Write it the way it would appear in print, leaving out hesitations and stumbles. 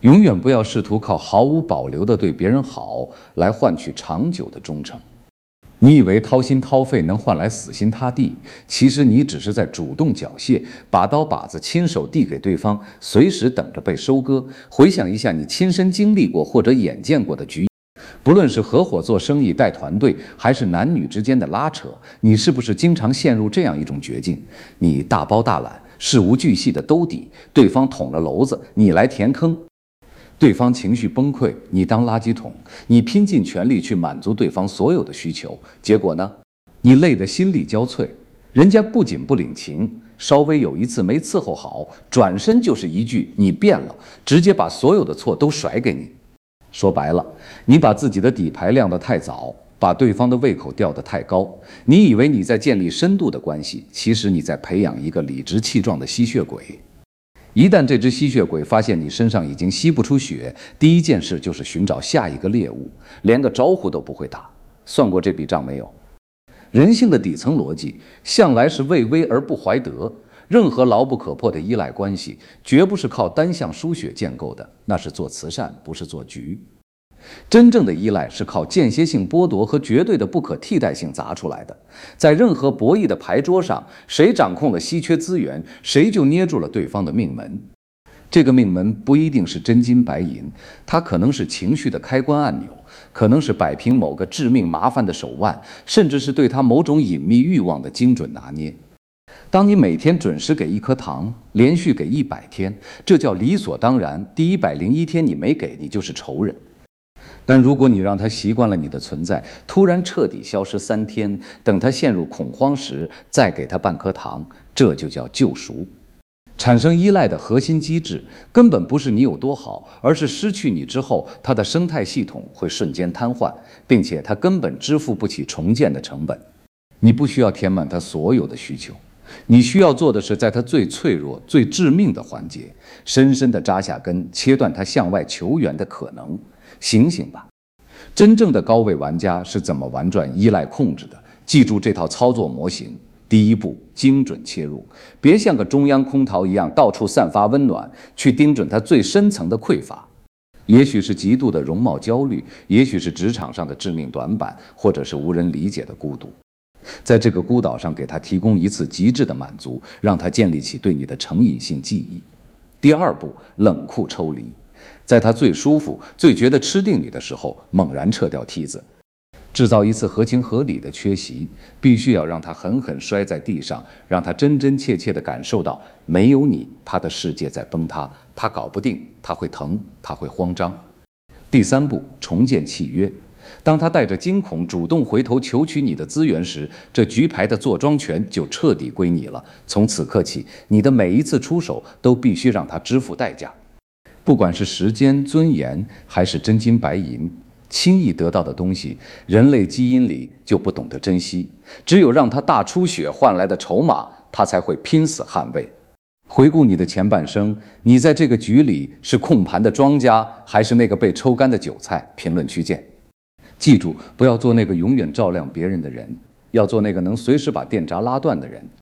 永远不要试图靠毫无保留地对别人好来换取长久的忠诚。你以为掏心掏肺能换来死心塌地，其实你只是在主动缴械，把刀把子亲手递给对方，随时等着被收割。回想一下你亲身经历过或者眼见过的局，不论是合伙做生意、带团队，还是男女之间的拉扯，你是不是经常陷入这样一种绝境？你大包大揽，事无巨细的兜底，对方捅了篓子，你来填坑。对方情绪崩溃，你当垃圾桶，你拼尽全力去满足对方所有的需求，结果呢？你累得心力交瘁，人家不仅不领情，稍微有一次没伺候好，转身就是一句你变了，直接把所有的错都甩给你。说白了，你把自己的底牌亮得太早，把对方的胃口吊得太高。你以为你在建立深度的关系，其实你在培养一个理直气壮的吸血鬼。一旦这只吸血鬼发现你身上已经吸不出血，第一件事就是寻找下一个猎物，连个招呼都不会打。算过这笔账没有？人性的底层逻辑向来是畏威而不怀德，任何牢不可破的依赖关系绝不是靠单向输血建构的，那是做慈善，不是做局。真正的依赖是靠间歇性剥夺和绝对的不可替代性砸出来的。在任何博弈的牌桌上，谁掌控了稀缺资源，谁就捏住了对方的命门。这个命门不一定是真金白银，它可能是情绪的开关按钮，可能是摆平某个致命麻烦的手腕，甚至是对他某种隐秘欲望的精准拿捏。当你每天准时给一颗糖，连续给100天，这叫理所当然。第101天你没给，你就是仇人。但如果你让他习惯了你的存在，突然彻底消失3天，等他陷入恐慌时，再给他半颗糖，这就叫救赎。产生依赖的核心机制，根本不是你有多好，而是失去你之后，他的生态系统会瞬间瘫痪，并且他根本支付不起重建的成本。你不需要填满他所有的需求，你需要做的是，在他最脆弱、最致命的环节，深深地扎下根，切断他向外求援的可能。醒醒吧！真正的高位玩家是怎么玩转依赖控制的？记住这套操作模型。第一步，精准切入，别像个中央空调一样到处散发温暖，去盯准他最深层的匮乏。也许是极度的容貌焦虑，也许是职场上的致命短板，或者是无人理解的孤独。在这个孤岛上，给他提供一次极致的满足，让他建立起对你的成瘾性记忆。第二步，冷酷抽离。在他最舒服、最觉得吃定你的时候，猛然撤掉梯子，制造一次合情合理的缺席，必须要让他狠狠摔在地上，让他真真切切地感受到，没有你，他的世界在崩塌，他搞不定，他会疼，他会慌张。第三步，重建契约。当他带着惊恐主动回头求取你的资源时，这局牌的坐庄权就彻底归你了。从此刻起，你的每一次出手都必须让他支付代价。不管是时间、尊严，还是真金白银，轻易得到的东西，人类基因里就不懂得珍惜。只有让他大出血换来的筹码，他才会拼死捍卫。回顾你的前半生，你在这个局里是控盘的庄家，还是那个被抽干的韭菜？评论区见。记住，不要做那个永远照亮别人的人，要做那个能随时把电闸拉断的人。